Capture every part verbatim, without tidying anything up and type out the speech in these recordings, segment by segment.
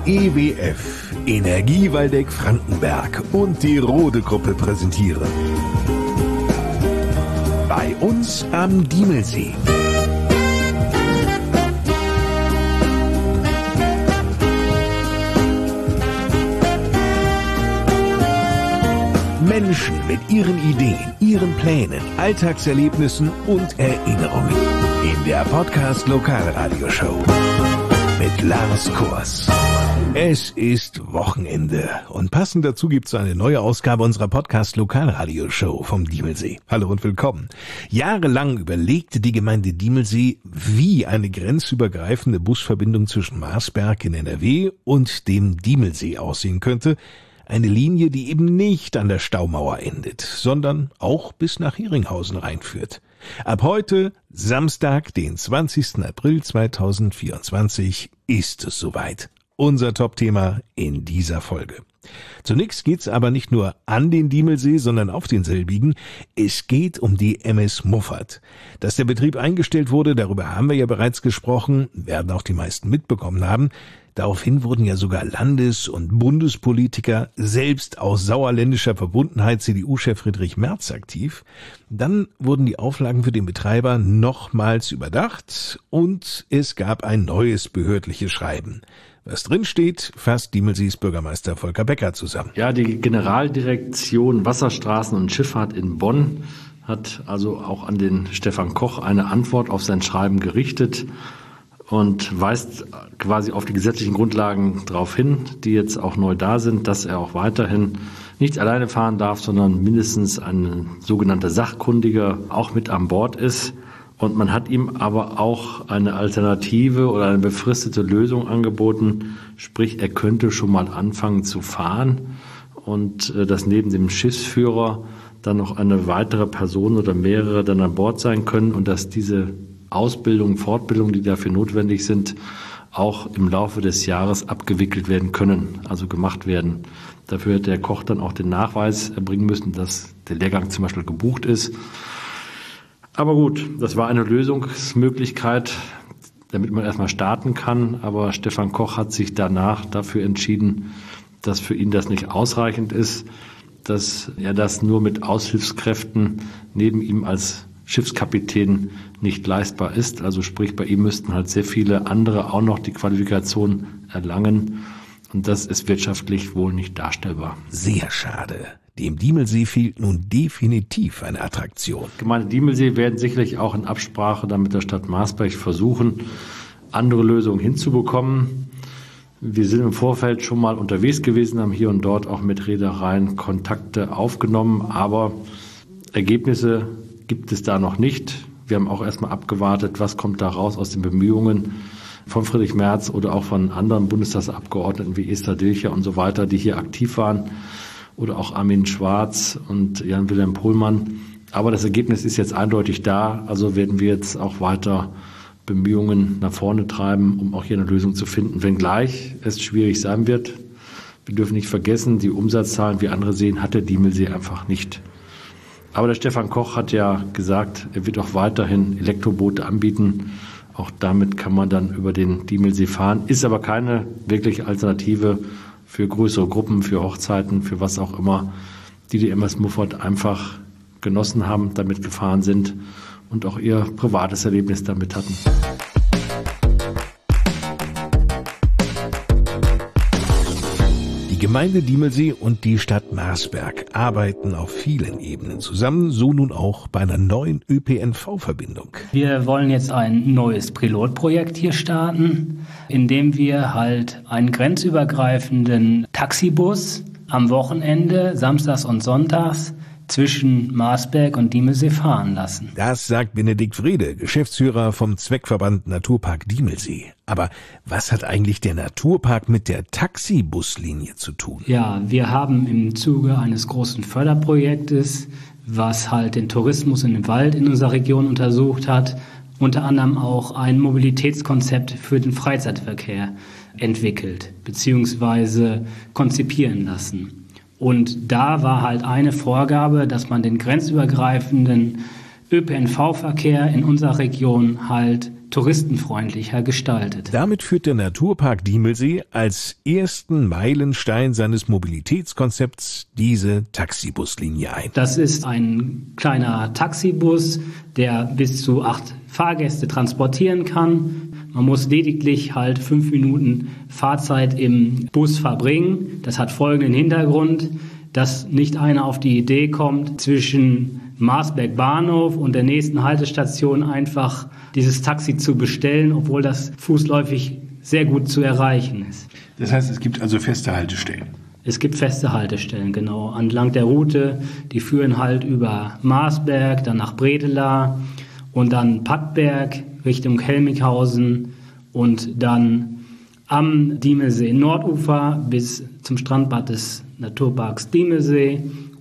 E W F, Energie Waldeck-Frankenberg und die Rode-Gruppe präsentieren. Bei uns am Diemelsee. Menschen mit ihren Ideen, ihren Plänen, Alltagserlebnissen und Erinnerungen. In der Podcast Lokalradioshow mit Lars Kors. Es ist Wochenende und passend dazu gibt es eine neue Ausgabe unserer Podcast Lokalradioshow vom Diemelsee. Hallo und willkommen. Jahrelang überlegte die Gemeinde Diemelsee, wie eine grenzübergreifende Busverbindung zwischen Marsberg in N R W und dem Diemelsee aussehen könnte. Eine Linie, die eben nicht an der Staumauer endet, sondern auch bis nach Heringhausen reinführt. Ab heute, Samstag, den zwanzigsten April zweitausendvierundzwanzig, ist es soweit. Unser Top-Thema in dieser Folge. Zunächst geht's aber nicht nur an den Diemelsee, sondern auf den selbigen. Es geht um die M S Muffert. Dass der Betrieb eingestellt wurde, darüber haben wir ja bereits gesprochen, werden auch die meisten mitbekommen haben. Daraufhin wurden ja sogar Landes- und Bundespolitiker, selbst aus sauerländischer Verbundenheit C D U-Chef Friedrich Merz aktiv. Dann wurden die Auflagen für den Betreiber nochmals überdacht und es gab ein neues behördliches Schreiben. Was drin steht, fasst Diemelsees Bürgermeister Volker Becker zusammen. Ja, die Generaldirektion Wasserstraßen und Schifffahrt in Bonn hat also auch an den Stefan Koch eine Antwort auf sein Schreiben gerichtet und weist quasi auf die gesetzlichen Grundlagen darauf hin, die jetzt auch neu da sind, dass er auch weiterhin nicht alleine fahren darf, sondern mindestens ein sogenannter Sachkundiger auch mit an Bord ist. Und man hat ihm aber auch eine Alternative oder eine befristete Lösung angeboten, sprich er könnte schon mal anfangen zu fahren und dass neben dem Schiffsführer dann noch eine weitere Person oder mehrere dann an Bord sein können und dass diese Ausbildung, Fortbildung, die dafür notwendig sind, auch im Laufe des Jahres abgewickelt werden können, also gemacht werden. Dafür hat der Koch dann auch den Nachweis erbringen müssen, dass der Lehrgang zum Beispiel gebucht ist. Aber gut, das war eine Lösungsmöglichkeit, damit man erstmal starten kann. Aber Stefan Koch hat sich danach dafür entschieden, dass für ihn das nicht ausreichend ist, dass er das nur mit Aushilfskräften neben ihm als Schiffskapitän nicht leistbar ist. Also sprich, bei ihm müssten halt sehr viele andere auch noch die Qualifikation erlangen. Und das ist wirtschaftlich wohl nicht darstellbar. Sehr schade. Dem Diemelsee fehlt nun definitiv eine Attraktion. Gemeinde Diemelsee werden sicherlich auch in Absprache dann mit der Stadt Marsberg versuchen, andere Lösungen hinzubekommen. Wir sind im Vorfeld schon mal unterwegs gewesen, haben hier und dort auch mit Reedereien Kontakte aufgenommen, aber Ergebnisse gibt es da noch nicht. Wir haben auch erstmal abgewartet, was kommt da raus aus den Bemühungen von Friedrich Merz oder auch von anderen Bundestagsabgeordneten wie Esther Dilcher und so weiter, die hier aktiv waren. Oder auch Armin Schwarz und Jan-Wilhelm Pohlmann. Aber das Ergebnis ist jetzt eindeutig da, also werden wir jetzt auch weiter Bemühungen nach vorne treiben, um auch hier eine Lösung zu finden, wenngleich es schwierig sein wird. Wir dürfen nicht vergessen, die Umsatzzahlen, wie andere sehen, hat der Diemelsee einfach nicht. Aber der Stefan Koch hat ja gesagt, er wird auch weiterhin Elektroboote anbieten. Auch damit kann man dann über den Diemelsee fahren, ist aber keine wirkliche Alternative für größere Gruppen, für Hochzeiten, für was auch immer, die die M S Muffert einfach genossen haben, damit gefahren sind und auch ihr privates Erlebnis damit hatten. Die Gemeinde Diemelsee und die Stadt Marsberg arbeiten auf vielen Ebenen zusammen, so nun auch bei einer neuen Ö P N V-Verbindung. Wir wollen jetzt ein neues Pilotprojekt hier starten, in dem wir halt einen grenzübergreifenden Taxibus am Wochenende, samstags und sonntags, zwischen Marsberg und Diemelsee fahren lassen. Das sagt Benedikt Wrede, Geschäftsführer vom Zweckverband Naturpark Diemelsee. Aber was hat eigentlich der Naturpark mit der Taxibuslinie zu tun? Ja, wir haben im Zuge eines großen Förderprojektes, was halt den Tourismus in dem Wald in unserer Region untersucht hat, unter anderem auch ein Mobilitätskonzept für den Freizeitverkehr entwickelt bzw. konzipieren lassen. Und da war halt eine Vorgabe, dass man den grenzübergreifenden Ö P N V-Verkehr in unserer Region halt touristenfreundlicher gestaltet. Damit führt der Naturpark Diemelsee als ersten Meilenstein seines Mobilitätskonzepts diese Taxibuslinie ein. Das ist ein kleiner Taxibus, der bis zu acht Fahrgäste transportieren kann. Man muss lediglich halt fünf Minuten Fahrzeit im Bus verbringen. Das hat folgenden Hintergrund, dass nicht einer auf die Idee kommt, zwischen Marsberg Bahnhof und der nächsten Haltestation einfach dieses Taxi zu bestellen, obwohl das fußläufig sehr gut zu erreichen ist. Das heißt, es gibt also feste Haltestellen? Es gibt feste Haltestellen, genau, entlang der Route. Die führen halt über Marsberg, dann nach Bredela und dann Pattberg Richtung Helmighausen und dann am Diemelsee Nordufer bis zum Strandbad des Naturparks Diemelsee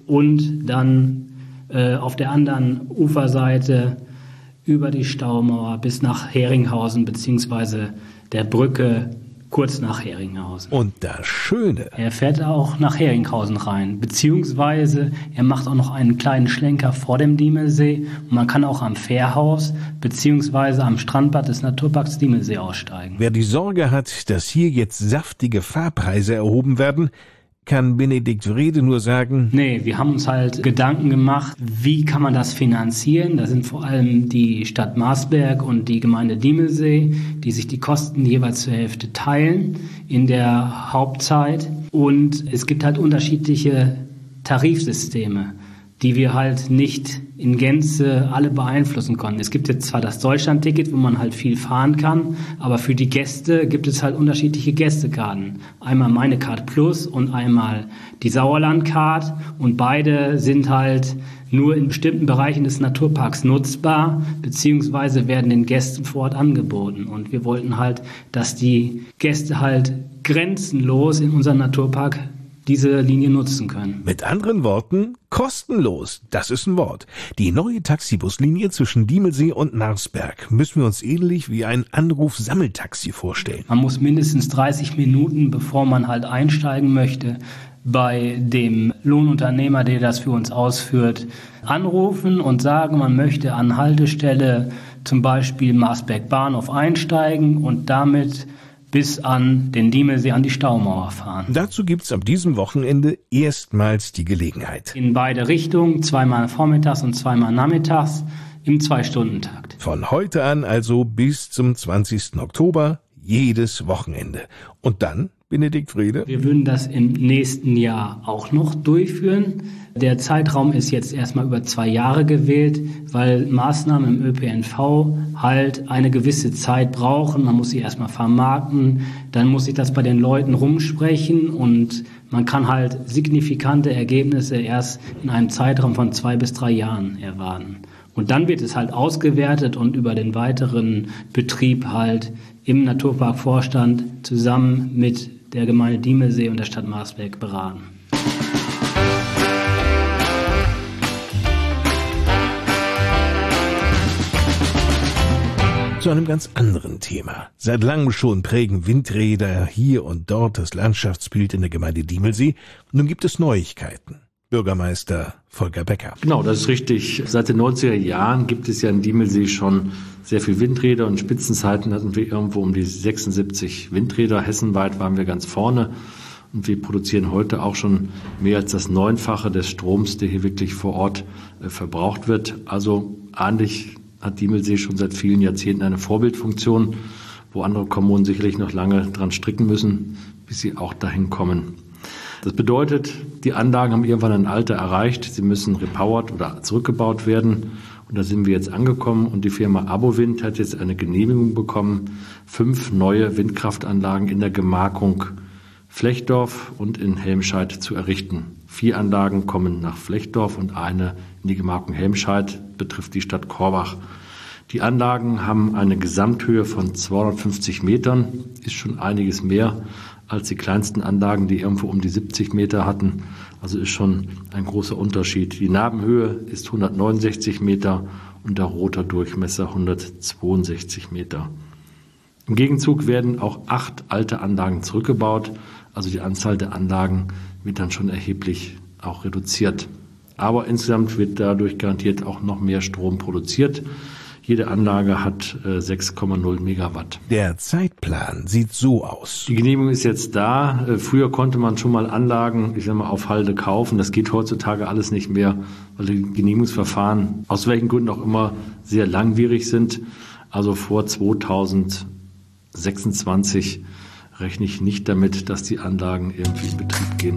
und dann äh, auf der anderen Uferseite über die Staumauer bis nach Heringhausen beziehungsweise der Brücke kurz nach Heringhausen. Und das Schöne: Er fährt auch nach Heringhausen rein, beziehungsweise er macht auch noch einen kleinen Schlenker vor dem Diemelsee. Und man kann auch am Fährhaus beziehungsweise am Strandbad des Naturparks Diemelsee aussteigen. Wer die Sorge hat, dass hier jetzt saftige Fahrpreise erhoben werden, kann Benedikt Wrede nur sagen: Nee, wir haben uns halt Gedanken gemacht, wie kann man das finanzieren? Da sind vor allem die Stadt Marsberg und die Gemeinde Diemelsee, die sich die Kosten jeweils zur Hälfte teilen in der Hauptzeit. Und es gibt halt unterschiedliche Tarifsysteme, die wir halt nicht in Gänze alle beeinflussen konnten. Es gibt jetzt zwar das Deutschlandticket, wo man halt viel fahren kann, aber für die Gäste gibt es halt unterschiedliche Gästekarten. Einmal meine Card Plus und einmal die Sauerland-Card und beide sind halt nur in bestimmten Bereichen des Naturparks nutzbar, beziehungsweise werden den Gästen vor Ort angeboten. Und wir wollten halt, dass die Gäste halt grenzenlos in unserem Naturpark diese Linie nutzen können. Mit anderen Worten, kostenlos, das ist ein Wort. Die neue Taxibuslinie zwischen Diemelsee und Marsberg müssen wir uns ähnlich wie ein Anruf-Sammeltaxi vorstellen. Man muss mindestens dreißig Minuten, bevor man halt einsteigen möchte, bei dem Lohnunternehmer, der das für uns ausführt, anrufen und sagen, man möchte an Haltestelle zum Beispiel Marsberg Bahnhof einsteigen und damit bis an den Diemelsee, an die Staumauer fahren. Dazu gibt's ab diesem Wochenende erstmals die Gelegenheit. In beide Richtungen, zweimal vormittags und zweimal nachmittags im Zwei-Stunden-Takt. Von heute an also bis zum zwanzigsten Oktober, jedes Wochenende. Und dann, Benedikt Wrede? Wir würden das im nächsten Jahr auch noch durchführen. Der Zeitraum ist jetzt erstmal über zwei Jahre gewählt, weil Maßnahmen im Ö P N V halt eine gewisse Zeit brauchen. Man muss sie erstmal vermarkten, dann muss sich das bei den Leuten rumsprechen und man kann halt signifikante Ergebnisse erst in einem Zeitraum von zwei bis drei Jahren erwarten. Und dann wird es halt ausgewertet und über den weiteren Betrieb halt im Naturparkvorstand zusammen mit der Gemeinde Diemelsee und der Stadt Marsberg beraten. Zu einem ganz anderen Thema. Seit langem schon prägen Windräder hier und dort das Landschaftsbild in der Gemeinde Diemelsee. Nun gibt es Neuigkeiten. Bürgermeister Volker Becker. Genau, das ist richtig. Seit den neunziger Jahren gibt es ja in Diemelsee schon sehr viel Windräder und Spitzenzeiten hatten wir irgendwo um die sechsundsiebzig Windräder. Hessenweit waren wir ganz vorne und wir produzieren heute auch schon mehr als das Neunfache des Stroms, der hier wirklich vor Ort äh, verbraucht wird. Also ähnlich hat Diemelsee schon seit vielen Jahrzehnten eine Vorbildfunktion, wo andere Kommunen sicherlich noch lange dran stricken müssen, bis sie auch dahin kommen. Das bedeutet, die Anlagen haben irgendwann ein Alter erreicht, sie müssen repowert oder zurückgebaut werden und da sind wir jetzt angekommen und die Firma Abowind hat jetzt eine Genehmigung bekommen, fünf neue Windkraftanlagen in der Gemarkung Flechdorf und in Helmscheid zu errichten. Vier Anlagen kommen nach Flechdorf und eine in die Gemarkung Helmscheid, betrifft die Stadt Korbach. Die Anlagen haben eine Gesamthöhe von zweihundertfünfzig Metern, ist schon einiges mehr als die kleinsten Anlagen, die irgendwo um die siebzig Meter hatten. Also ist schon ein großer Unterschied. Die Nabenhöhe ist hundertneunundsechzig Meter und der Rotordurchmesser hundertzweiundsechzig Meter. Im Gegenzug werden auch acht alte Anlagen zurückgebaut. Also die Anzahl der Anlagen wird dann schon erheblich auch reduziert. Aber insgesamt wird dadurch garantiert auch noch mehr Strom produziert. Jede Anlage hat äh, sechs Komma null Megawatt. Der Zeitplan sieht so aus. Die Genehmigung ist jetzt da. Äh, früher konnte man schon mal Anlagen, ich sag mal, auf Halde kaufen. Das geht heutzutage alles nicht mehr, weil die Genehmigungsverfahren aus welchen Gründen auch immer sehr langwierig sind. Also vor zweitausendsechsundzwanzig rechne ich nicht damit, dass die Anlagen irgendwie in Betrieb gehen.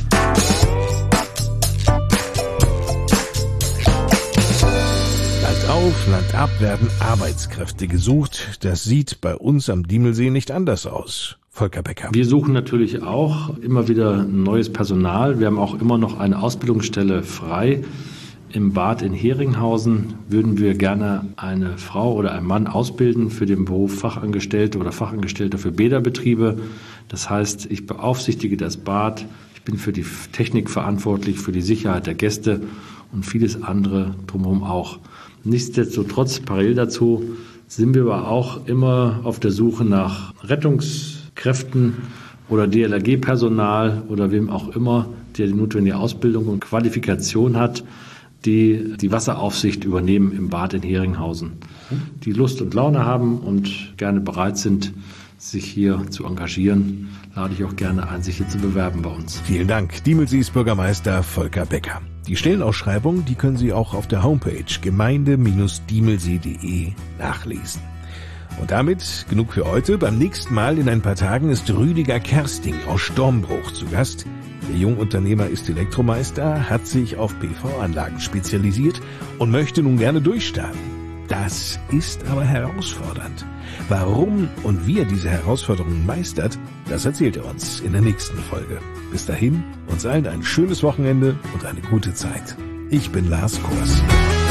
Land auf, Land ab werden Arbeitskräfte gesucht. Das sieht bei uns am Diemelsee nicht anders aus. Volker Becker. Wir suchen natürlich auch immer wieder neues Personal. Wir haben auch immer noch eine Ausbildungsstelle frei. Im Bad in Heringhausen würden wir gerne eine Frau oder einen Mann ausbilden für den Beruf Fachangestellte oder Fachangestellte für Bäderbetriebe. Das heißt, ich beaufsichtige das Bad, ich bin für die Technik verantwortlich, für die Sicherheit der Gäste und vieles andere drumherum auch. Nichtsdestotrotz, parallel dazu, sind wir aber auch immer auf der Suche nach Rettungskräften oder D L R G-Personal oder wem auch immer, der die notwendige Ausbildung und Qualifikation hat, die die Wasseraufsicht übernehmen im Bad in Heringhausen, die Lust und Laune haben und gerne bereit sind, sich hier zu engagieren, lade ich auch gerne ein, sich hier zu bewerben bei uns. Vielen Dank, Diemelsees Bürgermeister Volker Becker. Die Stellenausschreibung, die können Sie auch auf der Homepage gemeinde Bindestrich diemelsee punkt de nachlesen. Und damit genug für heute. Beim nächsten Mal in ein paar Tagen ist Rüdiger Kersting aus Stormbruch zu Gast. Der Jungunternehmer ist Elektromeister, hat sich auf P V-Anlagen spezialisiert und möchte nun gerne durchstarten. Das ist aber herausfordernd. Warum und wie er diese Herausforderungen meistert, das erzählt er uns in der nächsten Folge. Bis dahin, uns allen ein schönes Wochenende und eine gute Zeit. Ich bin Lars Kors.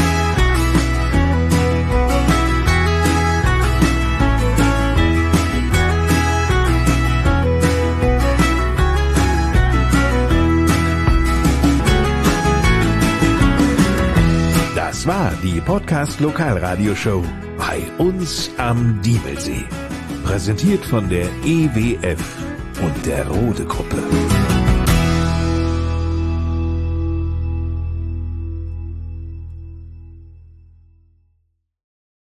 Das war die Podcast-Lokalradioshow bei uns am Diemelsee. Präsentiert von der E W F und der Rode Gruppe.